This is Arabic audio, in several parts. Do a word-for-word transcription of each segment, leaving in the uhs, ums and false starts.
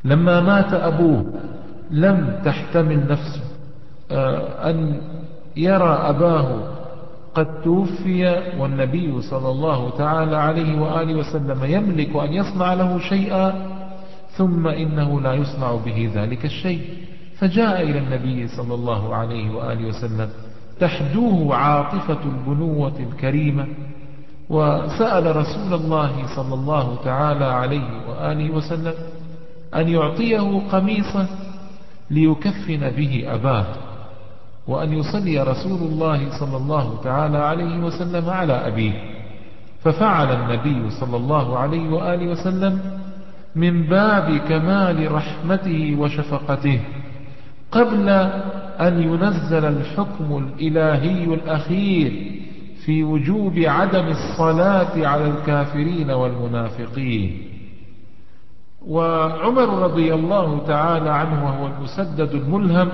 لما مات أبوه لم تحتمل نفسه أن يرى أباه قد توفي والنبي صلى الله تعالى عليه وآله وسلم يملك أن يصنع له شيئا، ثم إنه لا يصنع به ذلك الشيء. فجاء إلى النبي صلى الله عليه وآله وسلم تحدوه عاطفة البنوة الكريمة، وسأل رسول الله صلى الله تعالى عليه وآله وسلم أن يعطيه قميصا ليكفن به أباه، وأن يصلي رسول الله صلى الله تعالى عليه وسلم على أبيه. ففعل النبي صلى الله عليه وآله وسلم من باب كمال رحمته وشفقته قبل أن ينزل الحكم الإلهي الأخير في وجوب عدم الصلاة على الكافرين والمنافقين. وعمر رضي الله تعالى عنه وهو المسدد الملهم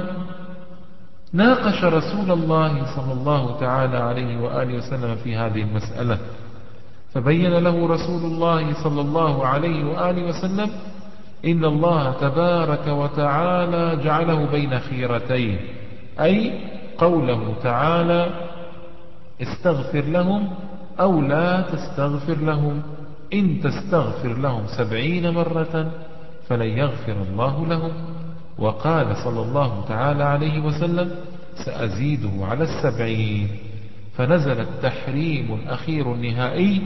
ناقش رسول الله صلى الله تعالى عليه وآله وسلم في هذه المسألة، فبين له رسول الله صلى الله عليه وآله وسلم إن الله تبارك وتعالى جعله بين خيرتين، أي قوله تعالى استغفر لهم أو لا تستغفر لهم، إن تستغفر لهم سبعين مرة فلن يغفر الله لهم. وقال صلى الله تعالى عليه وسلم سأزيده على السبعين. فنزل التحريم الأخير النهائي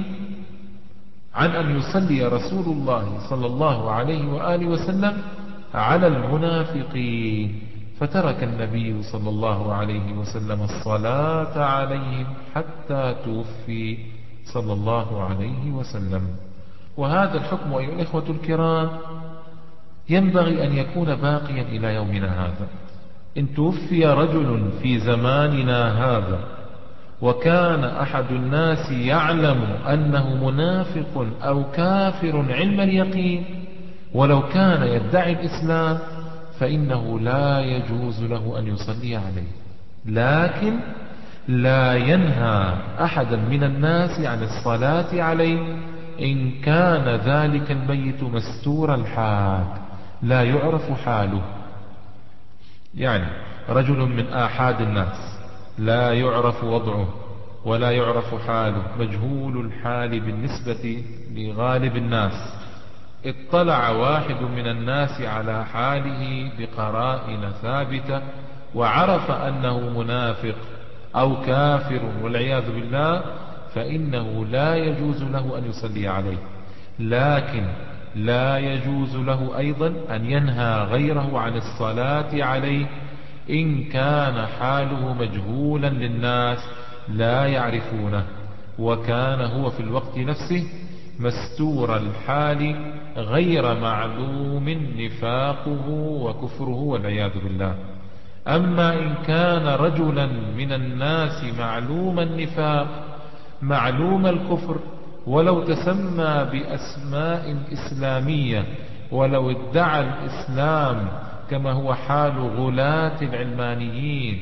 عن أن يصلي رسول الله صلى الله عليه وآله وسلم على المنافقين، فترك النبي صلى الله عليه وسلم الصلاة عليهم حتى توفي صلى الله عليه وسلم. وهذا الحكم أيها الإخوة الكرام ينبغي أن يكون باقيا إلى يومنا هذا. إن توفي رجل في زماننا هذا وكان أحد الناس يعلم أنه منافق أو كافر علم اليقين ولو كان يدعي الإسلام، فإنه لا يجوز له أن يصلي عليه، لكن لا ينهى أحدا من الناس عن الصلاة عليه إن كان ذلك الميت مستور الحال لا يعرف حاله. يعني رجل من آحاد الناس لا يعرف وضعه ولا يعرف حاله، مجهول الحال بالنسبة لغالب الناس، اطلع واحد من الناس على حاله بقرائن ثابتة وعرف أنه منافق أو كافر والعياذ بالله، فإنه لا يجوز له أن يصلي عليه، لكن لا يجوز له أيضا أن ينهى غيره عن الصلاة عليه إن كان حاله مجهولا للناس لا يعرفونه، وكان هو في الوقت نفسه مستور الحال غير معلوم نفاقه وكفره والعياذ بالله. أما إن كان رجلا من الناس معلوم النفاق معلوم الكفر ولو تسمى بأسماء إسلامية ولو ادعى الإسلام كما هو حال غلاة العلمانيين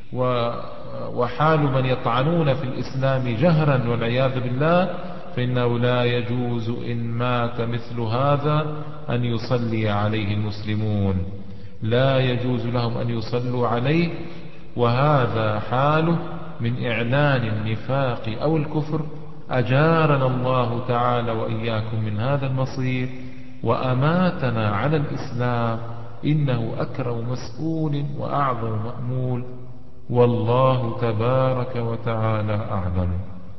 وحال من يطعنون في الإسلام جهرا والعياذ بالله، فإنه لا يجوز إن مات مثل هذا أن يصلي عليه المسلمون، لا يجوز لهم أن يصلوا عليه، وهذا حاله من إعلان النفاق أو الكفر. أجارنا الله تعالى وإياكم من هذا المصير وأماتنا على الإسلام، إنه أكرم مسؤول وأعظم مأمول، والله تبارك وتعالى أعلم.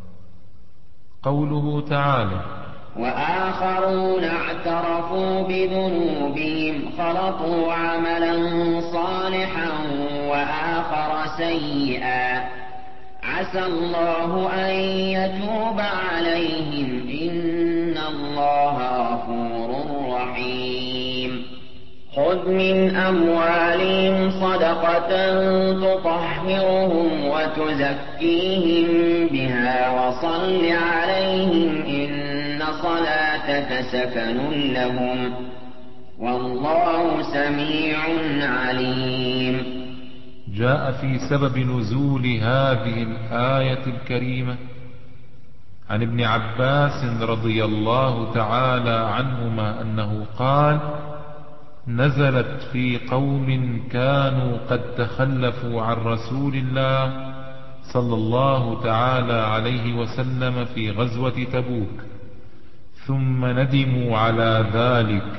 قوله تعالى وآخرون اعترفوا بذنوبهم خلطوا عملا صالحا وآخر سيئا عسى الله أن يتوب عليهم إن الله غفور رحيم. خذ من أموالهم صدقة تطهرهم وتزكيهم بها وصل عليهم إن صلاتك سكن لهم والله سميع عليم. جاء في سبب نزول هذه الآية الكريمة عن ابن عباس رضي الله تعالى عنهما أنه قال نزلت في قوم كانوا قد تخلفوا عن رسول الله صلى الله تعالى عليه وسلم في غزوة تبوك، ثم ندموا على ذلك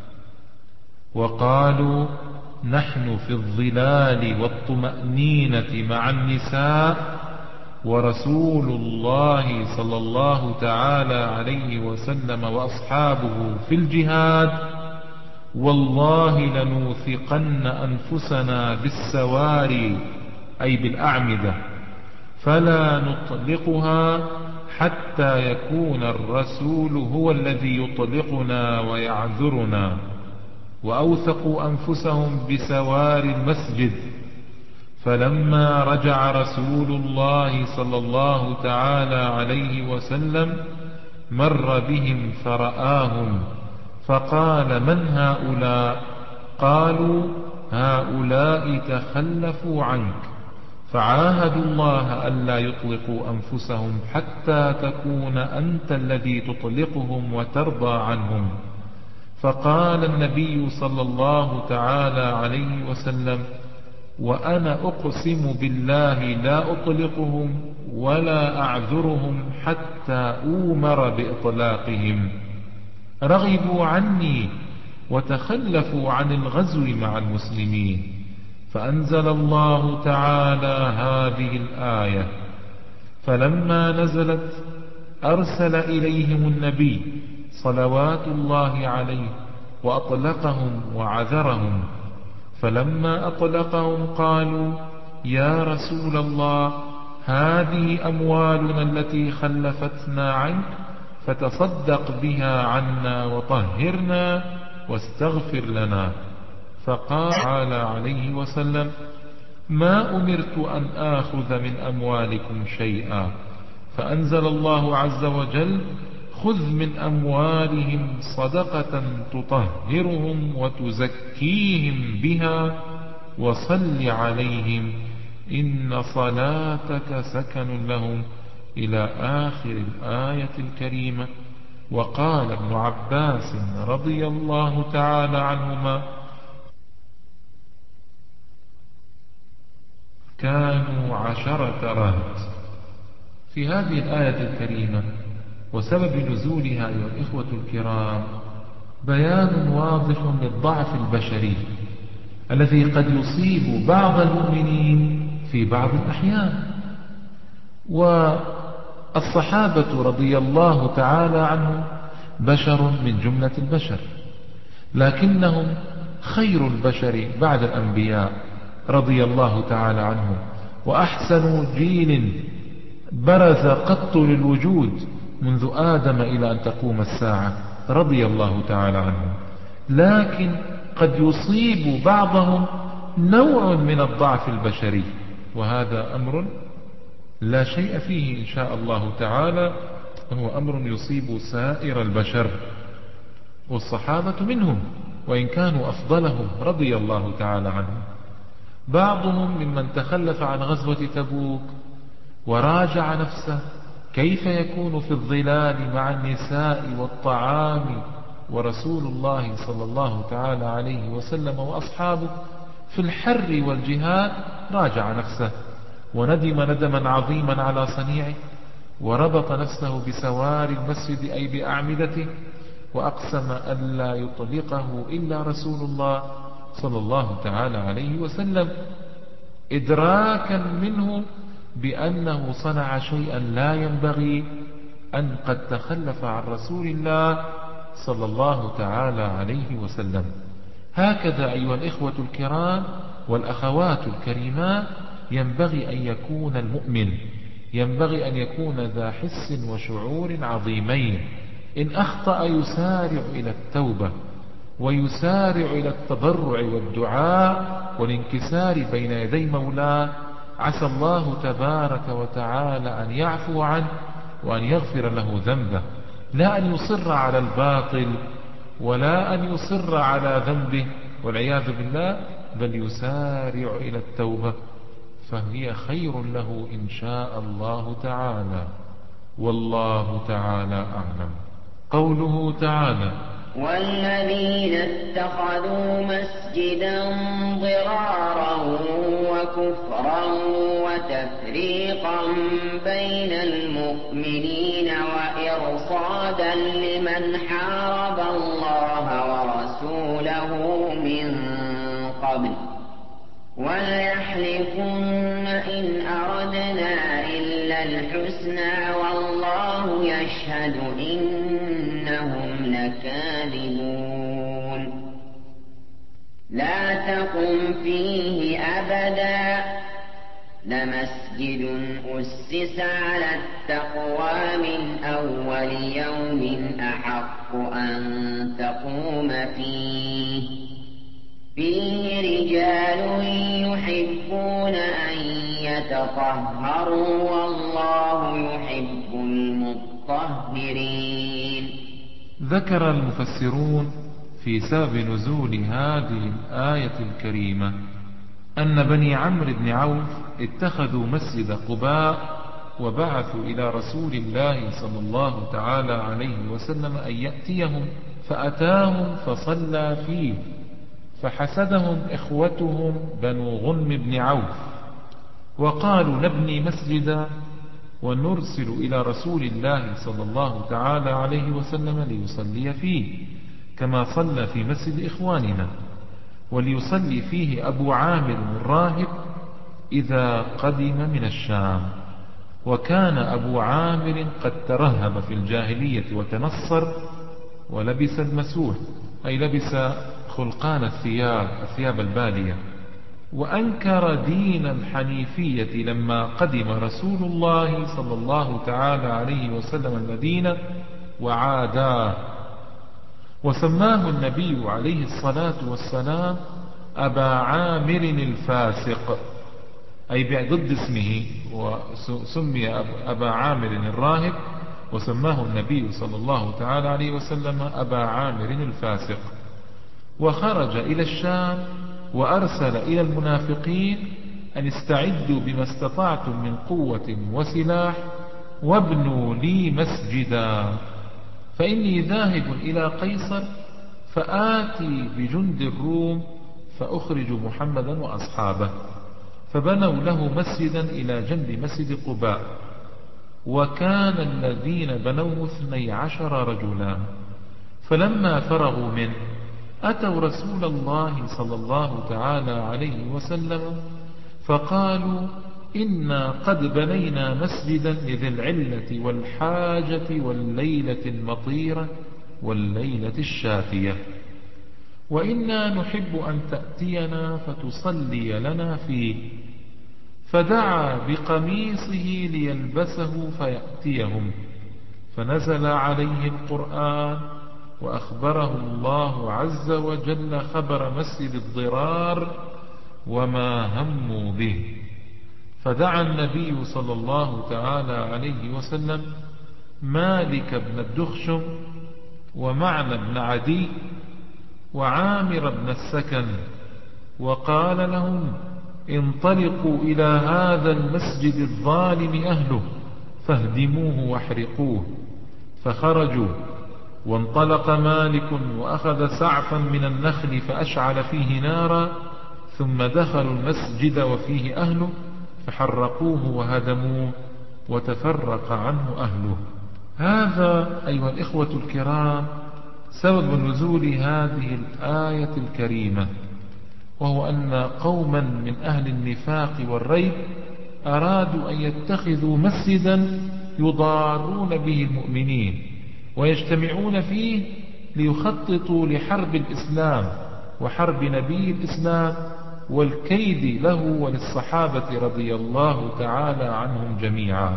وقالوا نحن في الظلال والطمأنينة مع النساء ورسول الله صلى الله تعالى عليه وسلم وأصحابه في الجهاد، والله لنوثقن أنفسنا بالسواري أي بالأعمدة فلا نطلقها حتى يكون الرسول هو الذي يطلقنا ويعذرنا. وأوثقوا أنفسهم بسوار المسجد، فلما رجع رسول الله صلى الله تعالى عليه وسلم مر بهم فرآهم فقال من هؤلاء؟ قالوا هؤلاء تخلفوا عنك، فعاهدوا الله ألا يطلقوا أنفسهم حتى تكون أنت الذي تطلقهم وترضى عنهم. فقال النبي صلى الله تعالى عليه وسلم وأنا أقسم بالله لا أطلقهم ولا أعذرهم حتى أومر بإطلاقهم. رغبوا عني وتخلفوا عن الغزو مع المسلمين، فأنزل الله تعالى هذه الآية. فلما نزلت أرسل إليهم النبي صلوات الله عليه وأطلقهم وعذرهم. فلما أطلقهم قالوا يا رسول الله هذه أموالنا التي خلفتنا عنك فتصدق بها عنا وطهرنا واستغفر لنا. فقال تعالى عليه وسلم ما أمرت أن آخذ من أموالكم شيئا، فأنزل الله عز وجل خذ من أموالهم صدقة تطهرهم وتزكيهم بها وصل عليهم إن صلاتك سكن لهم إلى آخر الآية الكريمة. وقال ابن عباس رضي الله تعالى عنهما كانوا عشرة رهط. في هذه الآية الكريمة وسبب نزولها أيها الإخوة الكرام بيان واضح للضعف البشري الذي قد يصيب بعض المؤمنين في بعض الأحيان. والصحابة رضي الله تعالى عنهم بشر من جملة البشر، لكنهم خير البشر بعد الأنبياء رضي الله تعالى عنهم، وأحسن جيل برز قط للوجود منذ آدم إلى أن تقوم الساعة رضي الله تعالى عنهم. لكن قد يصيب بعضهم نوع من الضعف البشري، وهذا أمر لا شيء فيه إن شاء الله تعالى، وهو أمر يصيب سائر البشر، والصحابة منهم وإن كانوا أفضلهم رضي الله تعالى عنهم. بعضهم ممن تخلف عن غزوة تبوك وراجع نفسه كيف يكون في الظلال مع النساء والطعام ورسول الله صلى الله تعالى عليه وسلم وأصحابه في الحر والجهاد، راجع نفسه وندم ندما عظيما على صنيعه، وربط نفسه بسوار المسجد أي بأعمدته، وأقسم ألا يطلقه إلا رسول الله صلى الله تعالى عليه وسلم، إدراكا منه بأنه صنع شيئا لا ينبغي، أن قد تخلف عن رسول الله صلى الله تعالى عليه وسلم. هكذا أيها الإخوة الكرام والأخوات الكريمات ينبغي أن يكون المؤمن، ينبغي أن يكون ذا حس وشعور عظيمين. إن أخطأ يسارع إلى التوبة ويسارع إلى التضرع والدعاء والانكسار بين يدي مولاه، عسى الله تبارك وتعالى أن يعفو عنه وأن يغفر له ذنبه، لا أن يصر على الباطل ولا أن يصر على ذنبه والعياذ بالله، بل يسارع إلى التوبة فهي خير له إن شاء الله تعالى، والله تعالى أعلم. قوله تعالى والذين اتخذوا مسجدا ضرارا وكفرا وتفريقا بين المؤمنين وإرصادا لمن حارب الله ورسوله من قبل وليحلفن إن أردنا إلا الحسنى والله يشهد إنهم لكاذبون لا تقم فيه أبدا لمسجد أسس على التقوى من أول يوم أحق أن تقوم فيه فيه رجال يحبون أن يتطهروا والله يحب المطهرين. ذكر المفسرون في سبب نزول هذه الآية الكريمة أن بني عمرو بن عوف اتخذوا مسجد قباء وبعثوا إلى رسول الله صلى الله تعالى عليه وسلم أن يأتيهم فأتاهم فصلى فيه فحسدهم إخوتهم بنو غنم بن عوف وقالوا نبني مسجدا ونرسل إلى رسول الله صلى الله تعالى عليه وسلم ليصلي فيه كما صلى في مسجد إخواننا وليصلي فيه أبو عامر الراهب إذا قدم من الشام. وكان أبو عامر قد ترهب في الجاهلية وتنصر ولبس المسوح أي لبس خلقان الثياب الثياب البالية وأنكر دين الحنيفية لما قدم رسول الله صلى الله تعالى عليه وسلم المدينة وعادا وسماه النبي عليه الصلاة والسلام أبا عامر الفاسق أي ضد اسمه وسمي أبا عامر الراهب وسماه النبي صلى الله تعالى عليه وسلم أبا عامر الفاسق. وخرج إلى الشام وأرسل إلى المنافقين أن استعدوا بما استطعتم من قوة وسلاح وابنوا لي مسجدا فإني ذاهب إلى قيصر فآتي بجند الروم فأخرج محمدا وأصحابه. فبنوا له مسجدا إلى جنب مسجد قباء وكان الذين بنوه اثني عشر رجلا. فلما فرغوا منه أتوا رسول الله صلى الله تعالى عليه وسلم فقالوا إنا قد بنينا مسجدا لذي العلة والحاجة والليلة المطيرة والليلة الشاتية وإنا نحب أن تأتينا فتصلي لنا فيه. فدعا بقميصه ليلبسه فيأتيهم فنزل عليه القرآن وأخبره الله عز وجل خبر مسجد الضرار وما هموا به. فدعا النبي صلى الله تعالى عليه وسلم مالك بن الدخشم ومعنى بن عدي وعامر بن السكن وقال لهم انطلقوا إلى هذا المسجد الظالم أهله فاهدموه واحرقوه. فخرجوا وانطلق مالك وأخذ سعفا من النخل فأشعل فيه نارا ثم دخلوا المسجد وفيه أهله فحرقوه وهدموه وتفرق عنه أهله. هذا أيها الإخوة الكرام سبب نزول هذه الآية الكريمة وهو أن قوما من أهل النفاق والريب أرادوا أن يتخذوا مسجدا يضارون به المؤمنين ويجتمعون فيه ليخططوا لحرب الإسلام وحرب نبي الإسلام والكيد له وللصحابة رضي الله تعالى عنهم جميعا.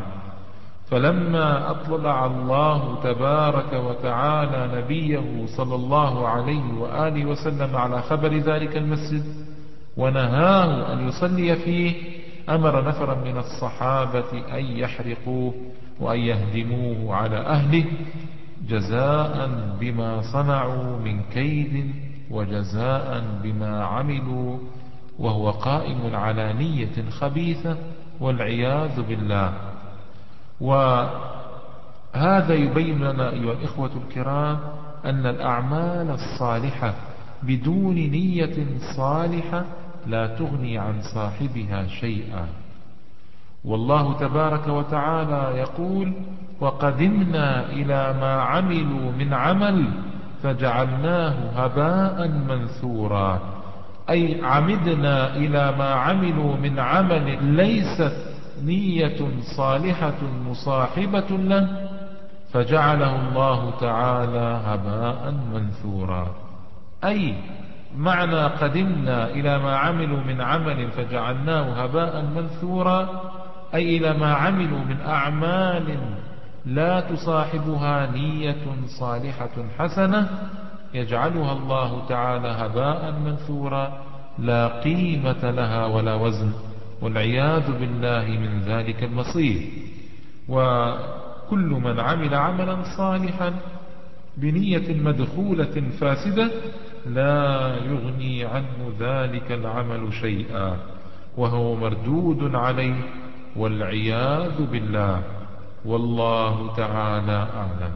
فلما أطلع الله تبارك وتعالى نبيه صلى الله عليه وآله وسلم على خبر ذلك المسجد ونهاه أن يصلي فيه أمر نفرا من الصحابة أن يحرقوه وأن يهدموه على أهله جزاء بما صنعوا من كيد وجزاء بما عملوا وهو قائم على نية خبيثة والعياذ بالله. وهذا يبين لنا أيها الإخوة الكرام أن الأعمال الصالحة بدون نية صالحة لا تغني عن صاحبها شيئا. والله تبارك وتعالى يقول: وقدمنا إلى ما عملوا من عمل فجعلناه هباء منثورا، أي عمدنا إلى ما عملوا من عمل ليست نية صالحة مصاحبة له فجعله الله تعالى هباء منثورا. أي معنى قدمنا إلى ما عملوا من عمل فجعلناه هباء منثورا، أي إلى ما عملوا من أعمال لا تصاحبها نية صالحة حسنة يجعلها الله تعالى هباء منثورا لا قيمة لها ولا وزن، والعياذ بالله من ذلك المصير. وكل من عمل عملا صالحا بنية مدخولة فاسدة لا يغني عنه ذلك العمل شيئا، وهو مردود عليه والعياذ بالله، والله تعالى أعلم.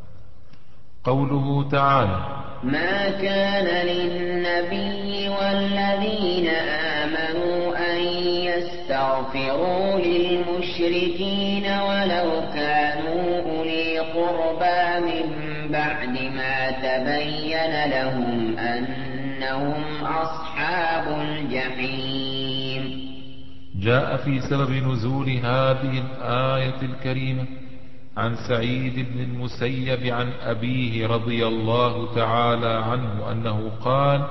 قوله تعالى: ما كان للنبي والذين آمنوا أن يستغفروا للمشركين ولو كانوا أولي قربى من بعد ما تبين لهم أنهم أصحاب الجحيم. جاء في سبب نزول هذه الآية الكريمة عن سعيد بن المسيب عن أبيه رضي الله تعالى عنه أنه قال: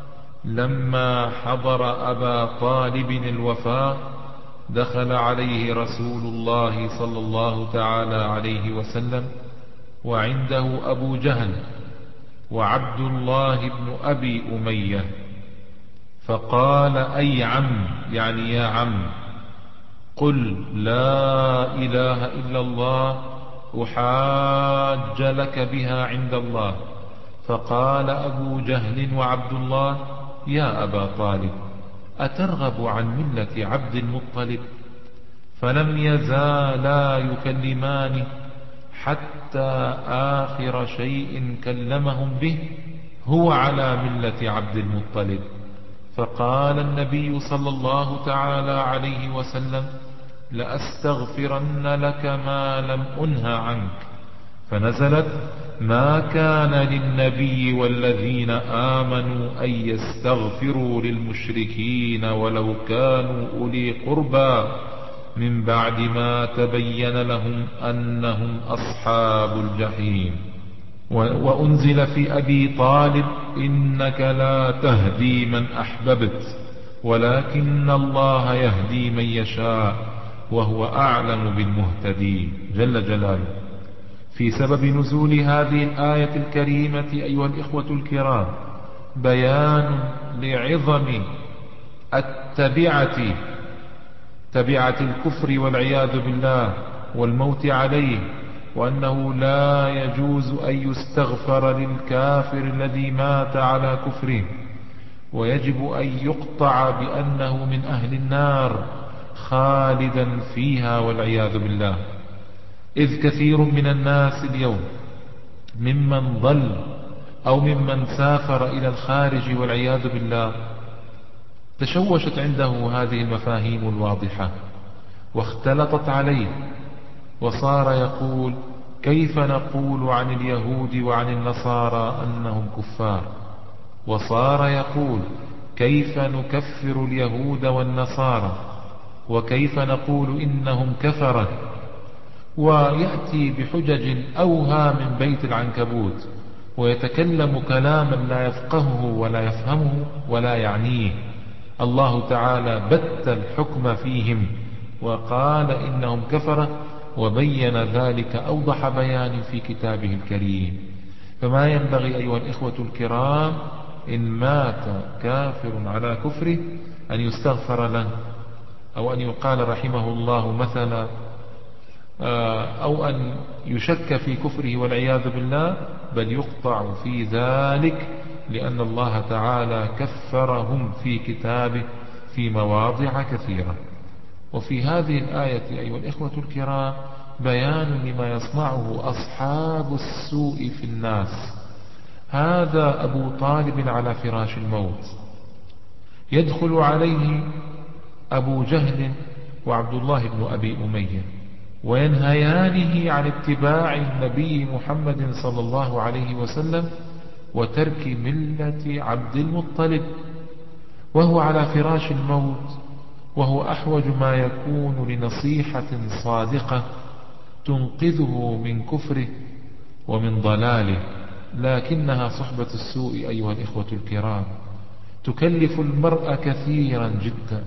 لما حضر أبا طالب الوفاة دخل عليه رسول الله صلى الله تعالى عليه وسلم وعنده أبو جهل وعبد الله بن أبي أمية، فقال: أي عم، يعني يا عم، قل لا إله إلا الله أحاج لك بها عند الله. فقال أبو جهل وعبد الله: يا أبا طالب، أترغب عن ملة عبد المطلب؟ فلم يزالا يكلمانه حتى آخر شيء كلمهم به هو على ملة عبد المطلب. فقال النبي صلى الله تعالى عليه وسلم: لأستغفرن لك ما لم أنه عنك. فنزلت: ما كان للنبي والذين آمنوا أن يستغفروا للمشركين ولو كانوا أولي قربى من بعد ما تبين لهم أنهم أصحاب الجحيم. وأنزل في أبي طالب: إنك لا تهدي من أحببت ولكن الله يهدي من يشاء وهو أعلم بالمهتدين جل جلاله. في سبب نزول هذه الآية الكريمة أيها الإخوة الكرام بيان لعظم التبعة تبعة الكفر والعياذ بالله والموت عليه، وأنه لا يجوز أن يستغفر للكافر الذي مات على كفره، ويجب أن يقطع بأنه من أهل النار خالدا فيها والعياذ بالله. إذ كثير من الناس اليوم ممن ضل أو ممن سافر إلى الخارج والعياذ بالله تشوشت عنده هذه المفاهيم الواضحة واختلطت عليه، وصار يقول: كيف نقول عن اليهود وعن النصارى أنهم كفار؟ وصار يقول: كيف نكفر اليهود والنصارى؟ وكيف نقول إنهم كفرة؟ ويأتي بحجج أوهى من بيت العنكبوت، ويتكلم كلاما لا يفقهه ولا يفهمه ولا يعنيه. الله تعالى بت الحكم فيهم وقال إنهم كفرة، وبين ذلك أوضح بيان في كتابه الكريم. فما ينبغي أيها الإخوة الكرام إن مات كافر على كفره أن يستغفر له، أو أن يقال رحمه الله مثلا، أو أن يشك في كفره والعياذ بالله، بل يقطع في ذلك، لأن الله تعالى كفرهم في كتابه في مواضع كثيرة. وفي هذه الآية أيها الإخوة الكرام بيان لما يصنعه أصحاب السوء في الناس هذا أبو طالب على فراش الموت، يدخل عليه أبو جهل وعبد الله بن أبي أمية وينهيانه عن اتباع النبي محمد صلى الله عليه وسلم وترك ملة عبد المطلب، وهو على فراش الموت، وهو أحوج ما يكون لنصيحة صادقة تنقذه من كفره ومن ضلاله. لكنها صحبة السوء أيها الإخوة الكرام تكلف المرء كثيرا جدا،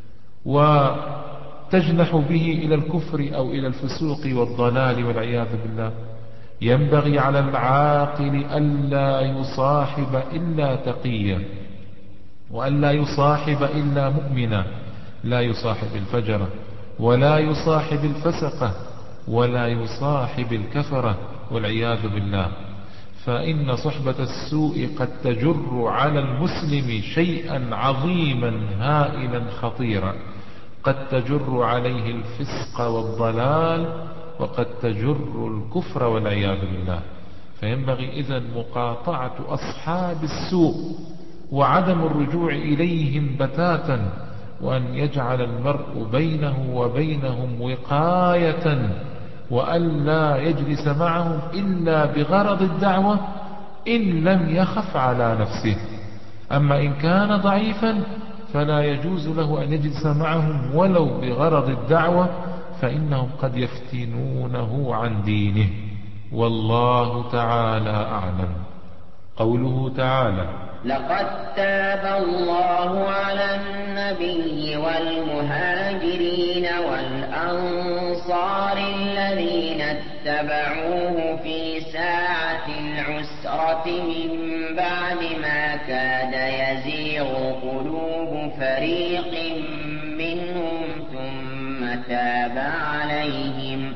وتجنح به إلى الكفر أو إلى الفسوق والضلال والعياذ بالله. ينبغي على العاقل ألا يصاحب إلا تقيا، وألا يصاحب إلا مؤمنا، لا يصاحب الفجرة ولا يصاحب الفسقة ولا يصاحب الكفرة والعياذ بالله. فإن صحبة السوء قد تجر على المسلم شيئا عظيما هائلا خطيرا، قد تجر عليه الفسق والضلال، وقد تجر الكفر والعياذ بالله. فينبغي إذن مقاطعة أصحاب السوء وعدم الرجوع إليهم بتاتا، وأن يجعل المرء بينه وبينهم وقاية، وأن لا يجلس معهم إلا بغرض الدعوة إن لم يخف على نفسه. أما إن كان ضعيفا فلا يجوز له أن يجلس معهم ولو بغرض الدعوة، فإنهم قد يفتنونه عن دينه، والله تعالى أعلم. قوله تعالى: لقد تاب الله على النبي والمهاجرين والأنصار الذين اتبعوه في ساعة العسرة من بعد ما كاد يزيغ قلوب فريق منهم ثم تاب عليهم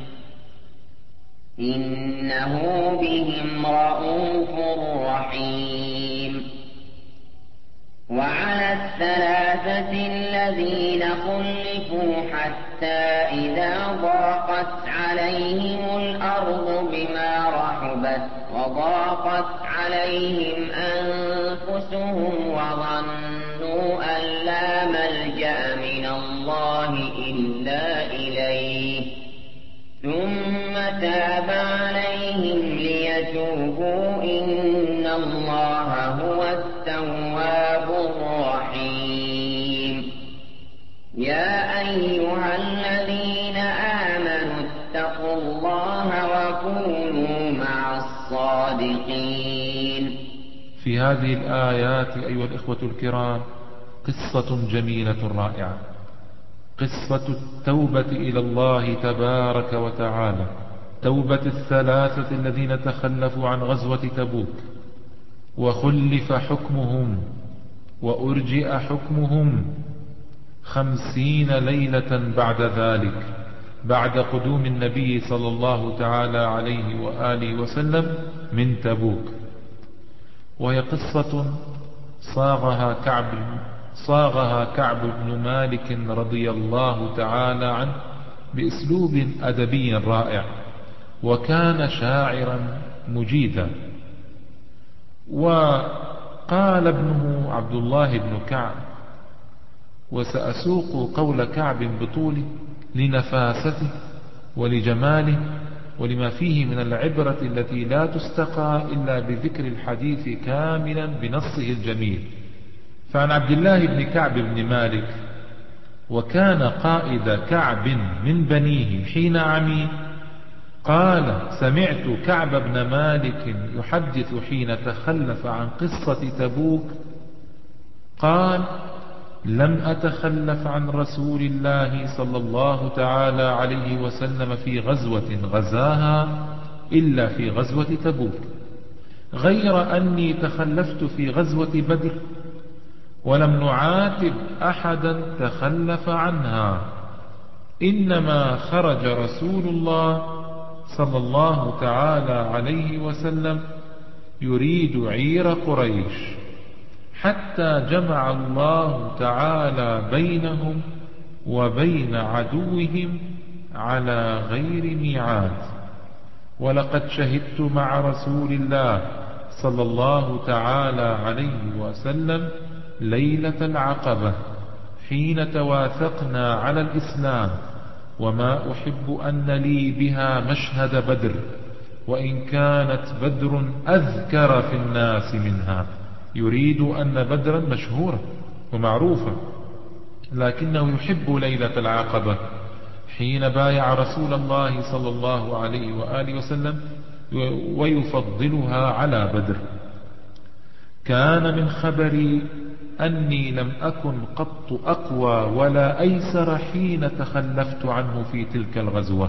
إنه بهم رءوف رحيم. وعلى الثلاثة الذين خلفوا حتى إذا ضاقت عليهم الأرض بما رحبت وضاقت عليهم أنفسهم وظنوا أن لا ملجأ من الله إلا إليه ثم تاب عليهم ليتوبوا إن الله هو التواب الرحيم. يا أيها الذين آمنوا اتقوا الله وكونوا مع الصادقين. في هذه الآيات أيها الإخوة الكرام قصة جميلة رائعة، قصة التوبة إلى الله تبارك وتعالى، توبة الثلاثة الذين تخلفوا عن غزوة تبوك وخلف حكمهم وأرجئ حكمهم خمسين ليلة بعد ذلك، بعد قدوم النبي صلى الله تعالى عليه وآله وسلم من تبوك. وهي قصة صاغها كعب صاغها كعب بن مالك رضي الله تعالى عنه بأسلوب أدبي رائع، وكان شاعرا مجيدا. وقال ابنه عبد الله بن كعب، وسأسوق قول كعب بطوله لنفاسته ولجماله ولما فيه من العبرة التي لا تستقى إلا بذكر الحديث كاملا بنصه الجميل. فعن عبد الله بن كعب بن مالك، وكان قائد كعب من بنيه حين عمي، قال: سمعت كعب بن مالك يحدث حين تخلف عن قصة تبوك، قال: لم أتخلف عن رسول الله صلى الله تعالى عليه وسلم في غزوة غزاها إلا في غزوة تبوك، غير أني تخلفت في غزوة بدر ولم نعاتب أحدا تخلف عنها، إنما خرج رسول الله صلى الله تعالى عليه وسلم يريد عير قريش، حتى جمع الله تعالى بينهم وبين عدوهم على غير ميعاد. ولقد شهدت مع رسول الله صلى الله تعالى عليه وسلم ليلة العقبة حين تواثقنا على الإسلام، وما أحب أن لي بها مشهد بدر، وإن كانت بدر أذكر في الناس منها. يريد أن بدرا مشهورة ومعروفة، لكنه يحب ليلة العقبة حين بايع رسول الله صلى الله عليه وآله وسلم ويفضلها على بدر. كان من خبري أني لم أكن قط أقوى ولا أيسر حين تخلفت عنه في تلك الغزوة،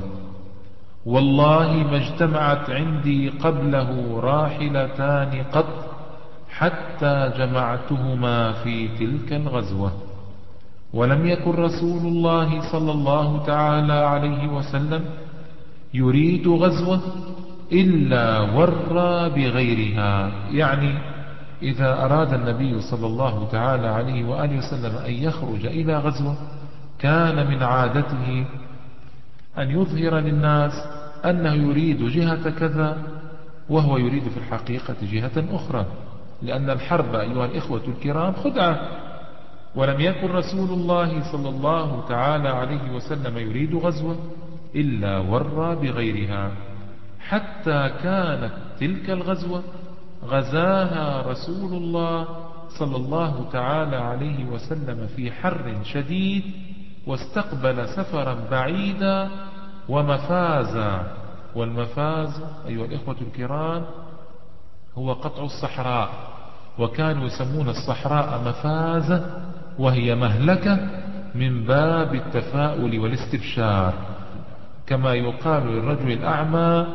والله ما اجتمعت عندي قبله راحلتان قط حتى جمعتهما في تلك الغزوة. ولم يكن رسول الله صلى الله تعالى عليه وسلم يريد غزوة إلا ورى بغيرها، يعني إذا أراد النبي صلى الله تعالى عليه وآله وسلم أن يخرج إلى غزوة كان من عادته أن يظهر للناس أنه يريد جهة كذا وهو يريد في الحقيقة جهة أخرى، لأن الحرب أيها الإخوة الكرام خدعة. ولم يكن رسول الله صلى الله تعالى عليه وسلم يريد غزوة إلا ورى بغيرها، حتى كانت تلك الغزوة غزاها رسول الله صلى الله تعالى عليه وسلم في حر شديد، واستقبل سفرا بعيدا ومفازا. والمفاز أيها الإخوة الكرام هو قطع الصحراء، وكانوا يسمون الصحراء مفازة، وهي مهلكة من باب التفاؤل والاستبشار، كما يقال للرجل الأعمى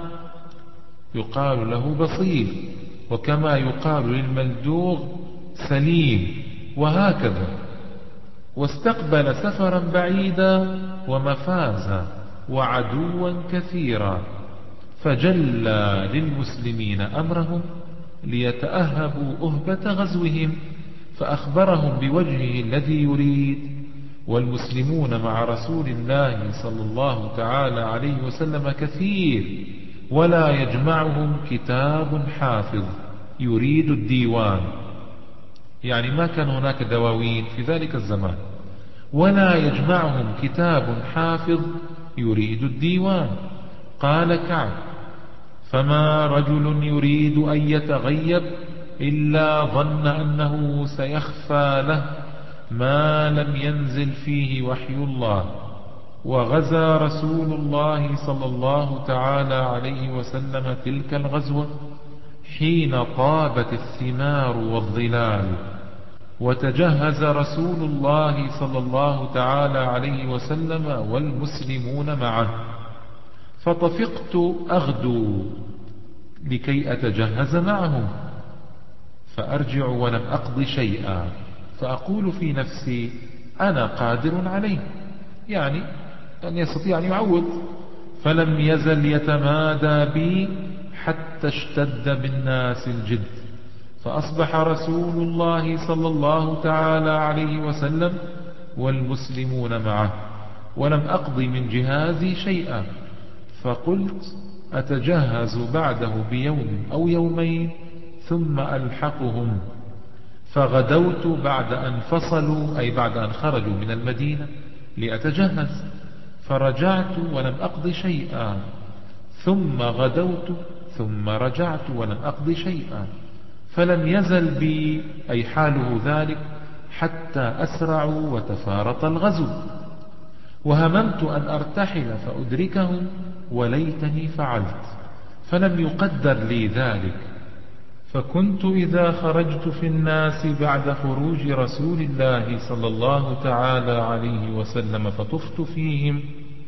يقال له بصير، وكما يقال للملدوغ سليم، وهكذا. واستقبل سفرا بعيدا ومفازا وعدوا كثيرا، فجلى للمسلمين أمرهم ليتأهبوا أهبة غزوهم، فأخبرهم بوجهه الذي يريد. والمسلمون مع رسول الله صلى الله تعالى عليه وسلم كثير، ولا يجمعهم كتاب حافظ يريد الديوان، يعني ما كان هناك دواوين في ذلك الزمان، ولا يجمعهم كتاب حافظ يريد الديوان. قال كعب: فما رجل يريد أن يتغيب إلا ظن أنه سيخفى له ما لم ينزل فيه وحي الله. وغزا رسول الله صلى الله تعالى عليه وسلم تلك الغزوة حين طابت الثمار والظلال، وتجهز رسول الله صلى الله تعالى عليه وسلم والمسلمون معه، فطفقت أغدو لكي أتجهز معهم، فأرجع ولم أقض شيئا، فأقول في نفسي أنا قادر عليه، يعني أن يستطيع أن يعوض. فلم يزل يتمادى بي حتى اشتد بالناس الجد، فأصبح رسول الله صلى الله تعالى عليه وسلم والمسلمون معه، ولم أقض من جهازي شيئا، فقلت أتجهز بعده بيوم أو يومين ثم ألحقهم. فغدوت بعد أن فصلوا، أي بعد أن خرجوا من المدينة لأتجهز، فرجعت ولم أقض شيئا، ثم غدوت ثم رجعت ولم أقض شيئا، فلم يزل بي، أي حاله ذلك، حتى أسرعوا وتفارط الغزو. وهممت أن أرتحل فأدركهم، وليتني فعلت، فلم يقدر لي ذلك. فكنت إذا خرجت في الناس بعد خروج رسول الله صلى الله تعالى عليه وسلم فطفت فيهم،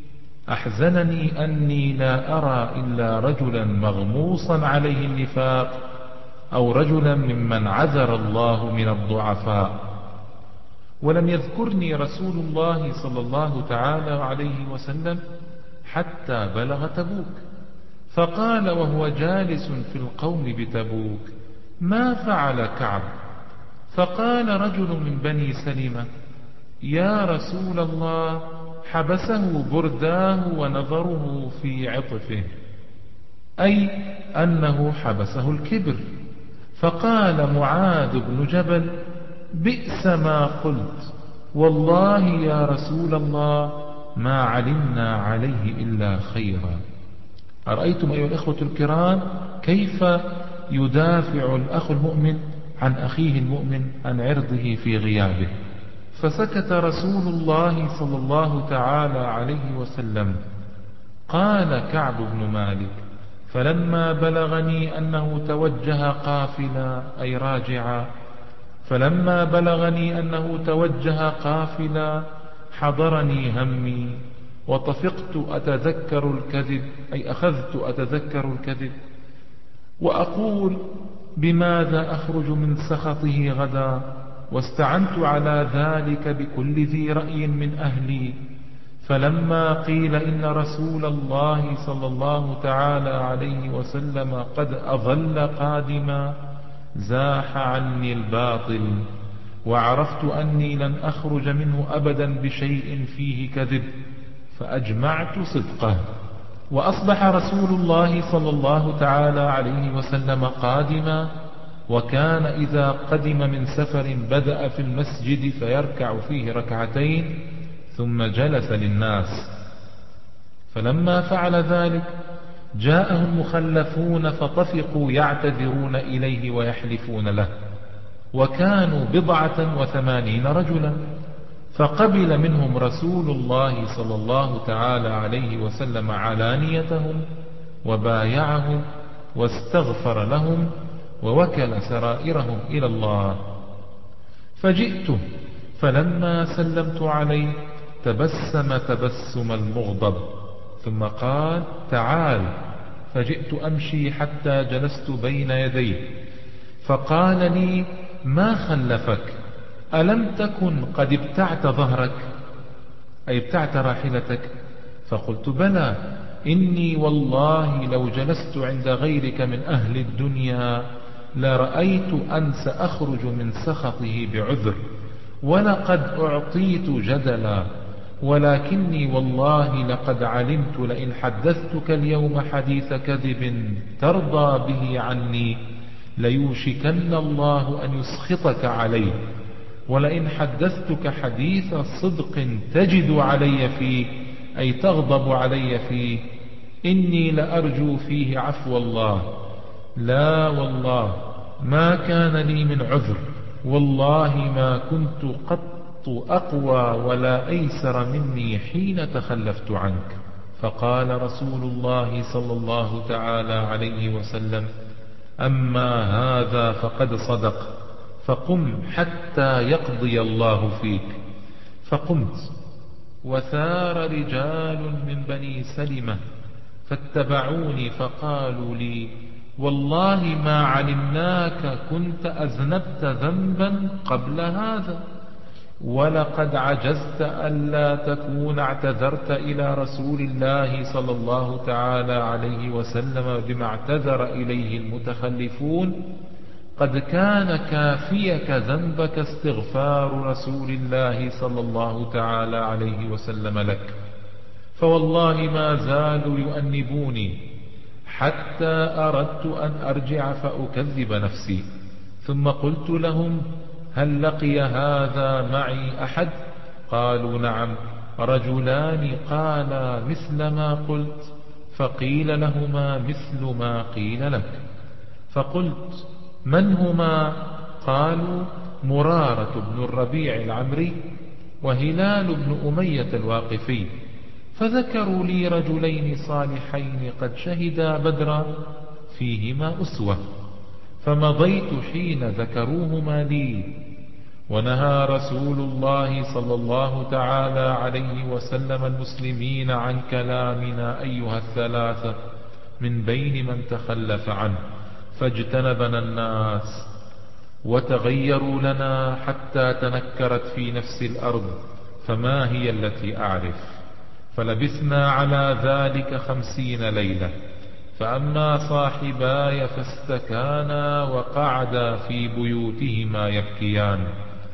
أحزنني أني لا أرى إلا رجلا مغموصا عليه النفاق، أو رجلا ممن عذر الله من الضعفاء. ولم يذكرني رسول الله صلى الله تعالى عليه وسلم حتى بلغ تبوك، فقال وهو جالس في القوم بتبوك: ما فعل كعب؟ فقال رجل من بني سلمة: يا رسول الله، حبسه برداه ونظره في عطفه، أي أنه حبسه الكبر، فقال معاذ بن جبل: بئس ما قلت، والله يا رسول الله ما علمنا عليه إلا خيرا. أرأيتم أيها الإخوة الكرام كيف يدافع الأخ المؤمن عن أخيه المؤمن عن عرضه في غيابه؟ فسكت رسول الله صلى الله تعالى عليه وسلم. قال كعب بن مالك: فلما بلغني أنه توجه قافلا أي راجعا فلما بلغني أنه توجه قافلا حضرني همي وطفقت أتذكر الكذب أي أخذت أتذكر الكذب وأقول بماذا أخرج من سخطه غدا، واستعنت على ذلك بكل ذي رأي من أهلي. فلما قيل إن رسول الله صلى الله تعالى عليه وسلم قد أظل قادما زاح عني الباطل، وعرفت أني لن أخرج منه أبدا بشيء فيه كذب، فأجمعت صدقه. وأصبح رسول الله صلى الله تعالى عليه وسلم قادما، وكان إذا قدم من سفر بدأ في المسجد فيركع فيه ركعتين ثم جلس للناس. فلما فعل ذلك جاءه المخلفون فطفقوا يعتذرون إليه ويحلفون له، وكانوا بضعة وثمانين رجلا. فقبل منهم رسول الله صلى الله تعالى عليه وسلم علانيتهم وبايعهم واستغفر لهم ووكل سرائرهم إلى الله. فجئته فلما سلمت عليه تبسم تبسم المغضب، ثم قال: تعال. فجئت أمشي حتى جلست بين يديه، فقال لي: ما خلفك؟ ألم تكن قد ابتعت ظهرك أي ابتعت راحلتك؟ فقلت: بلى، إني والله لو جلست عند غيرك من أهل الدنيا لرأيت أن سأخرج من سخطه بعذر، ولقد أعطيت جدلا، ولكني والله لقد علمت لئن حدثتك اليوم حديث كذب ترضى به عني ليوشكن الله أن يسخطك عليه، ولئن حدثتك حديث صدق تجد علي فيه أي تغضب علي فيه إني لأرجو فيه عفو الله. لا والله ما كان لي من عذر، والله ما كنت قط أقوى ولا أيسر مني حين تخلفت عنك. فقال رسول الله صلى الله تعالى عليه وسلم: أما هذا فقد صدق، فقم حتى يقضي الله فيك. فقمت، وثار رجال من بني سلمة فاتبعوني فقالوا لي: والله ما علمناك كنت أذنبت ذنبا قبل هذا، ولقد عجزت ألا تكون اعتذرت إلى رسول الله صلى الله تعالى عليه وسلم بما اعتذر إليه المتخلفون. قد كان كافيك ذنبك استغفار رسول الله صلى الله تعالى عليه وسلم لك، فوالله ما زالوا يؤنبوني حتى أردت أن أرجع فأكذب نفسي. ثم قلت لهم: هل لقي هذا معي أحد؟ قالوا: نعم، رجلان قالا مثل ما قلت. فقيل لهما مثل ما قيل لك. فقلت: من هما؟ قالوا: مرارة بن الربيع العمري وهلال بن أمية الواقفي. فذكروا لي رجلين صالحين قد شهدا بدرا فيهما أسوة، فمضيت حين ذكروهما لي. ونهى رسول الله صلى الله تعالى عليه وسلم المسلمين عن كلامنا أيها الثلاثة من بين من تخلف عنه، فاجتنبنا الناس وتغيروا لنا حتى تنكرت في نفس الأرض فما هي التي أعرف. فلبثنا على ذلك خمسين ليلة. فأما صاحباي فاستكانا وقعدا في بيوتهما يبكيان،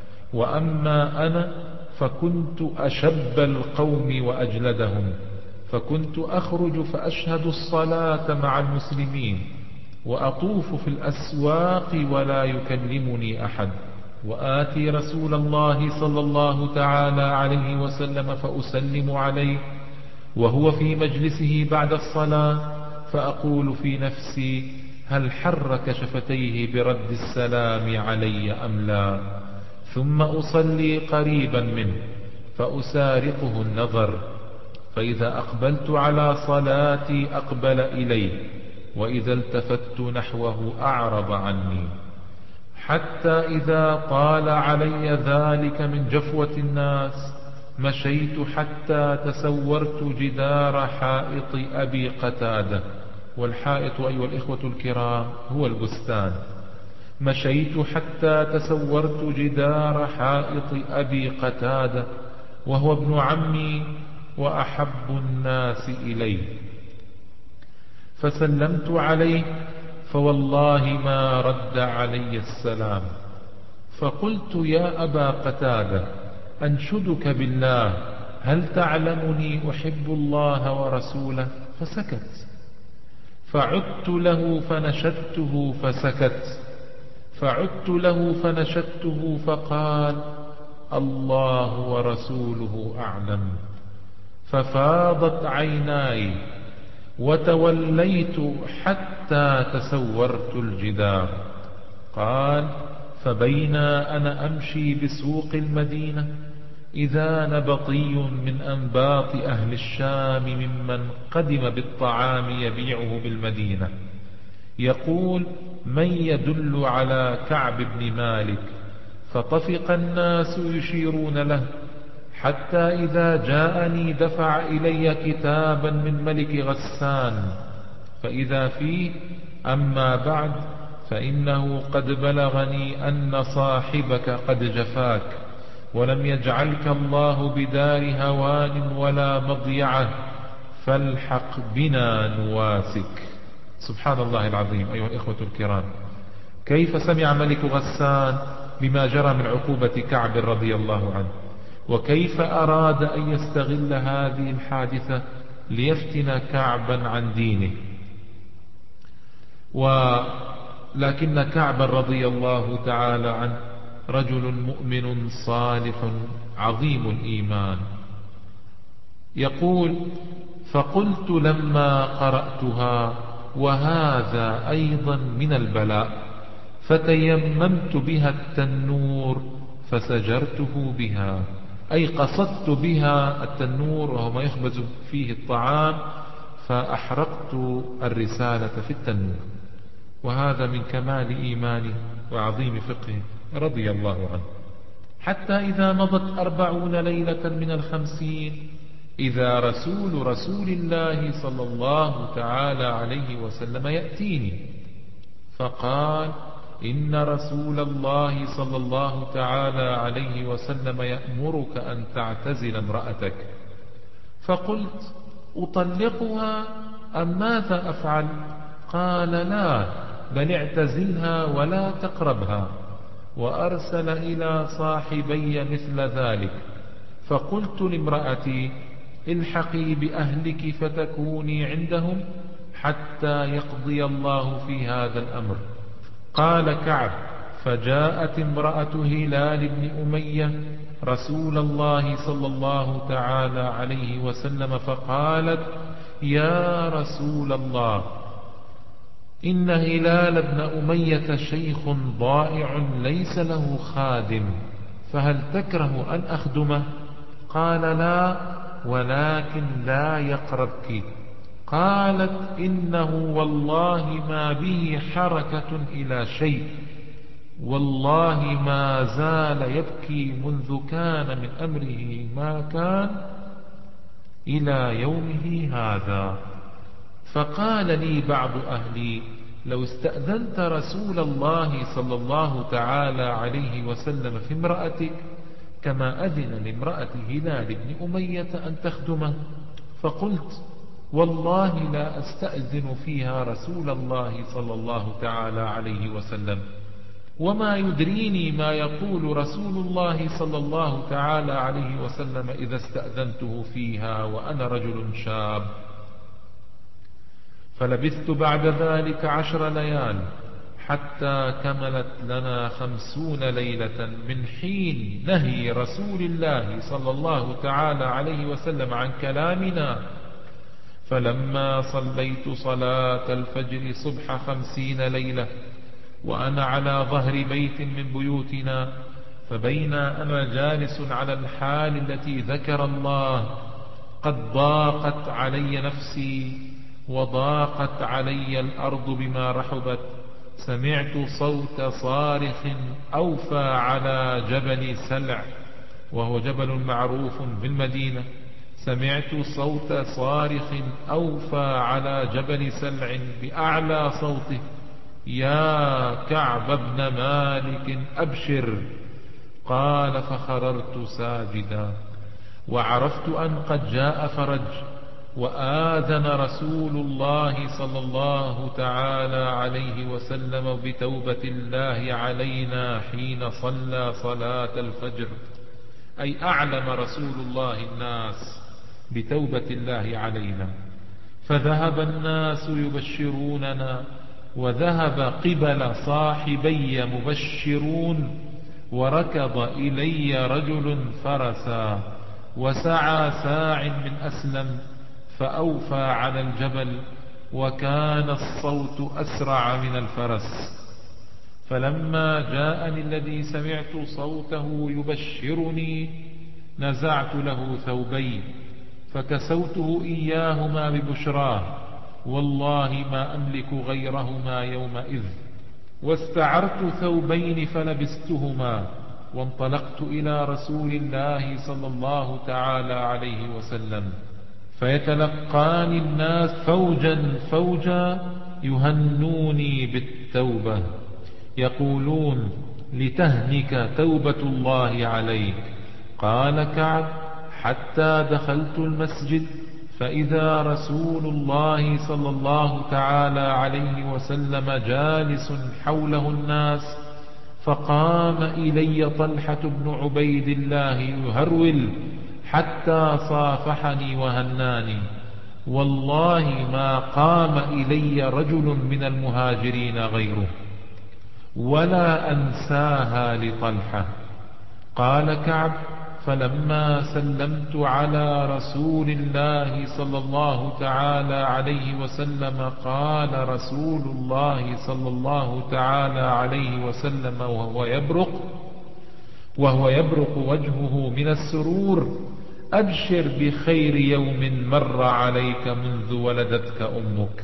وأما أنا فكنت أشب القوم وأجلدهم، فكنت أخرج فأشهد الصلاة مع المسلمين، وأطوف في الأسواق ولا يكلمني أحد، وآتي رسول الله صلى الله تعالى عليه وسلم فأسلم عليه وهو في مجلسه بعد الصلاة، فأقول في نفسي: هل حرك شفتيه برد السلام علي أم لا؟ ثم أصلي قريبا منه فأسارقه النظر، فإذا أقبلت على صلاتي أقبل إلي، وإذا التفت نحوه أعرض عني، حتى إذا طال علي ذلك من جفوة الناس مشيت حتى تسورت جدار حائط أبي قتادة. والحائط أيها الإخوة الكرام هو البستان. مشيت حتى تسورت جدار حائط أبي قتادة وهو ابن عمي وأحب الناس إلي، فسلمت عليه فوالله ما رد علي السلام، فقلت: يا أبا قتادة، أنشدك بالله، هل تعلمني أحب الله ورسوله؟ فسكت. فعدت له فنشدته فسكت. فعدت له فنشدته فقال: الله ورسوله أعلم. ففاضت عيناي وتوليت حتى تسورت الجدار. قال: فبينا أنا أمشي بسوق المدينة إذا نبطي من أنباط أهل الشام ممن قدم بالطعام يبيعه بالمدينة يقول: من يدل على كعب بن مالك؟ فطفق الناس يشيرون له، حتى إذا جاءني دفع إلي كتابا من ملك غسان، فإذا فيه: أما بعد، فإنه قد بلغني أن صاحبك قد جفاك، ولم يجعلك الله بدار هوان ولا مضيعة، فالحق بنا نواسك. سبحان الله العظيم. أيها الإخوة الكرام، كيف سمع ملك غسان بما جرى من عقوبة كعب رضي الله عنه، وكيف أراد أن يستغل هذه الحادثة ليفتن كعبا عن دينه. ولكن كعبا رضي الله تعالى عنه رجل مؤمن صالح عظيم الإيمان. يقول: فقلت لما قرأتها: وهذا أيضا من البلاء، فتيممت بها التنور فسجرته بها، أي قصدت بها التنور وهو ما يخبز فيه الطعام، فأحرقت الرسالة في التنور. وهذا من كمال إيمانه وعظيم فقهه رضي الله عنه. حتى إذا مضت أربعون ليلة من الخمسين إذا رسول رسول الله صلى الله تعالى عليه وسلم يأتيني فقال: إن رسول الله صلى الله تعالى عليه وسلم يأمرك أن تعتزل امرأتك. فقلت: أطلقها أم ماذا أفعل؟ قال: لا، بل اعتزلها ولا تقربها. وأرسل إلى صاحبي مثل ذلك. فقلت لامرأتي: الحقي بأهلك فتكوني عندهم حتى يقضي الله في هذا الأمر. قال كعب: فجاءت امرأة هلال بن أمية رسول الله صلى الله تعالى عليه وسلم فقالت: يا رسول الله، إن هلال بن أمية شيخ ضائع ليس له خادم، فهل تكره أن أخدمه؟ قال: لا، ولكن لا يقربك. قالت: إنه والله ما به حركة إلى شيء، والله ما زال يبكي منذ كان من أمره ما كان إلى يومه هذا. فقال لي بعض أهلي: لو استأذنت رسول الله صلى الله تعالى عليه وسلم في امرأتك كما أذن لامرأة هلال بن أمية أن تخدمه. فقلت: والله لا أستأذن فيها رسول الله صلى الله تعالى عليه وسلم، وما يدريني ما يقول رسول الله صلى الله تعالى عليه وسلم إذا استأذنته فيها وأنا رجل شاب. فلبثت بعد ذلك عشر ليال حتى كملت لنا خمسون ليلة من حين نهي رسول الله صلى الله تعالى عليه وسلم عن كلامنا. فلما صليت صلاة الفجر صبح خمسين ليلة وأنا على ظهر بيت من بيوتنا، فبين أنا جالس على الحال التي ذكر الله قد ضاقت علي نفسي وضاقت علي الأرض بما رحبت، سمعت صوت صارخ أوفى على جبل سلع، وهو جبل معروف بالمدينة. سمعت صوت صارخ أوفى على جبل سلع بأعلى صوته: يا كعب بن مالك أبشر. قال: فخررت ساجدا، وعرفت أن قد جاء فرج، وآذن رسول الله صلى الله تعالى عليه وسلم بتوبة الله علينا حين صلى صلاة الفجر، أي أعلم رسول الله الناس بتوبة الله علينا. فذهب الناس يبشروننا، وذهب قبل صاحبي مبشرون، وركض إلي رجل فرسا، وسعى ساع من أسلم فأوفى على الجبل، وكان الصوت أسرع من الفرس. فلما جاءني الذي سمعت صوته يبشرني نزعت له ثوبي فكسوته إياهما ببشراه، والله ما أملك غيرهما يومئذ، واستعرت ثوبين فلبستهما، وانطلقت إلى رسول الله صلى الله تعالى عليه وسلم، فيتلقاني الناس فوجا فوجا يهنوني بالتوبة، يقولون: لتهنك توبة الله عليك. قال كعب: حتى دخلت المسجد فإذا رسول الله صلى الله تعالى عليه وسلم جالس حوله الناس، فقام إلي طلحة بن عبيد الله يهرول حتى صافحني وهناني، والله ما قام إلي رجل من المهاجرين غيره، ولا أنساها لطلحة. قال كعب: فلما سلمت على رسول الله صلى الله تعالى عليه وسلم، قال رسول الله صلى الله تعالى عليه وسلم وهو يبرق وهو يبرق وجهه من السرور: أبشر بخير يوم مر عليك منذ ولدتك أمك.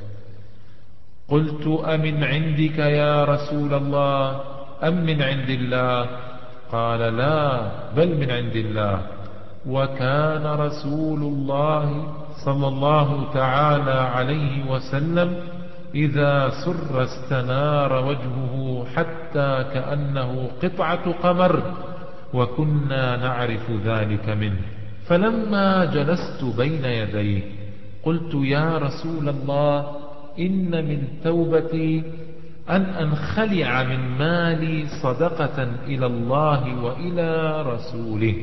قلت: أمن عندك يا رسول الله أم من عند الله؟ قال: لا، بل من عند الله. وكان رسول الله صلى الله تعالى عليه وسلم إذا سر استنار وجهه حتى كأنه قطعة قمر، وكنا نعرف ذلك منه. فلما جلست بين يديه قلت: يا رسول الله، إن من توبتي أن أنخلع من مالي صدقة إلى الله وإلى رسوله.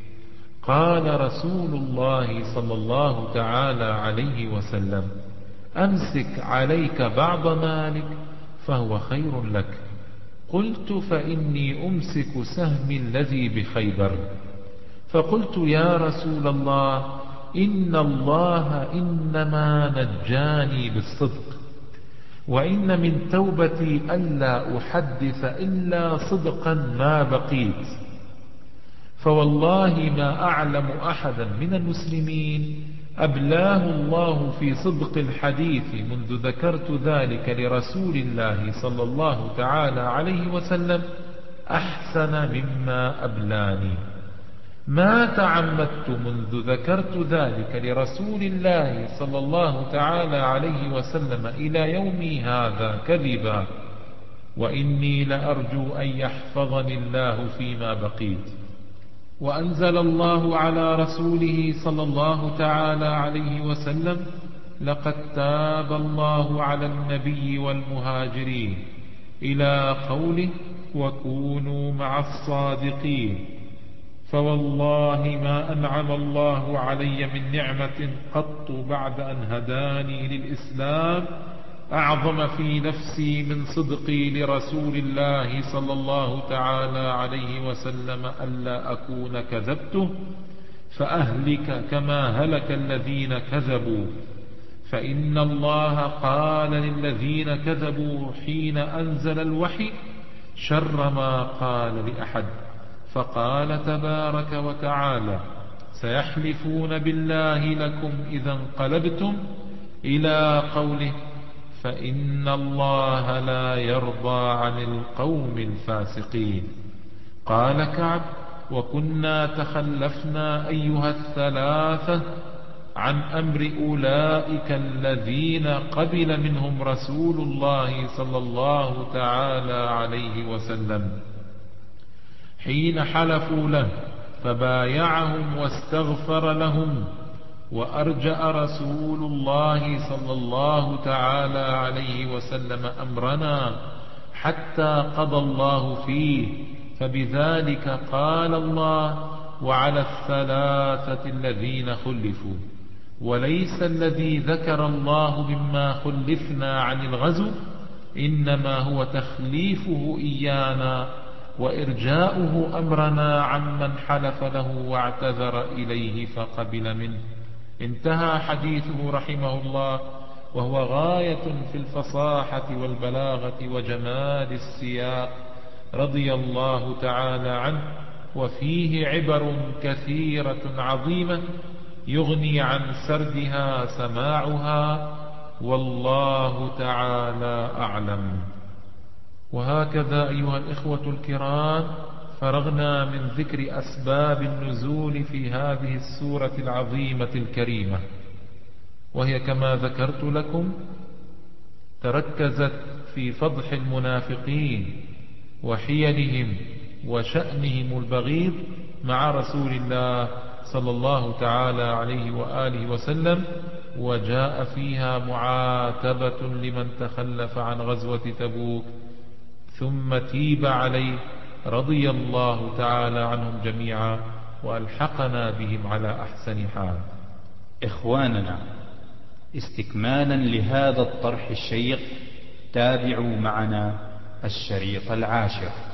قال رسول الله صلى الله تعالى عليه وسلم: أمسك عليك بعض مالك فهو خير لك. قلت: فإني أمسك سهمي الذي بخيبر. فقلت: يا رسول الله، إن الله إنما نجاني بالصدق، وإن من توبتي ألا أحدث إلا صدقا ما بقيت، فوالله ما أعلم أحدا من المسلمين أبلاه الله في صدق الحديث منذ ذكرت ذلك لرسول الله صلى الله تعالى عليه وسلم أحسن مما أبلاني. ما تعمدت منذ ذكرت ذلك لرسول الله صلى الله تعالى عليه وسلم إلى يومي هذا كذبا، وإني لأرجو أن يحفظني الله فيما بقيت. وأنزل الله على رسوله صلى الله تعالى عليه وسلم: لقد تاب الله على النبي والمهاجرين، إلى قوله: وكونوا مع الصادقين. فوالله ما أنعم الله علي من نعمة قط بعد أن هداني للإسلام أعظم في نفسي من صدقي لرسول الله صلى الله تعالى عليه وسلم ألا أكون كذبته فأهلك كما هلك الذين كذبوا. فإن الله قال للذين كذبوا حين أنزل الوحي شر ما قال لأحد، فقال تبارك وتعالى: سيحلفون بالله لكم إذا انقلبتم، إلى قوله: فإن الله لا يرضى عن القوم الفاسقين. قال كعب: وكنا تخلفنا أيها الثلاثة عن أمر أولئك الذين قبل منهم رسول الله صلى الله تعالى عليه وسلم حين حلفوا له فبايعهم واستغفر لهم، وأرجأ رسول الله صلى الله تعالى عليه وسلم أمرنا حتى قضى الله فيه، فبذلك قال الله: وعلى الثلاثة الذين خلفوا. وليس الذي ذكر الله مما خلفنا عن الغزو، إنما هو تخليفه إيانا وإرجاؤه أمرنا عمن حلف له واعتذر إليه فقبل منه. انتهى حديثه رحمه الله، وهو غاية في الفصاحة والبلاغة وجمال السياق رضي الله تعالى عنه، وفيه عبر كثيرة عظيمة يغني عن سردها سماعها، والله تعالى أعلم. وهكذا أيها الإخوة الكرام فرغنا من ذكر أسباب النزول في هذه السورة العظيمة الكريمة، وهي كما ذكرت لكم تركزت في فضح المنافقين وحيلهم وشأنهم البغيض مع رسول الله صلى الله تعالى عليه وآله وسلم، وجاء فيها معاتبة لمن تخلف عن غزوة تبوك، ثم تيب عليه رضي الله تعالى عنهم جميعا وألحقنا بهم على أحسن حال. إخواننا، استكمالا لهذا الطرح الشيق تابعوا معنا الشريط العاشر.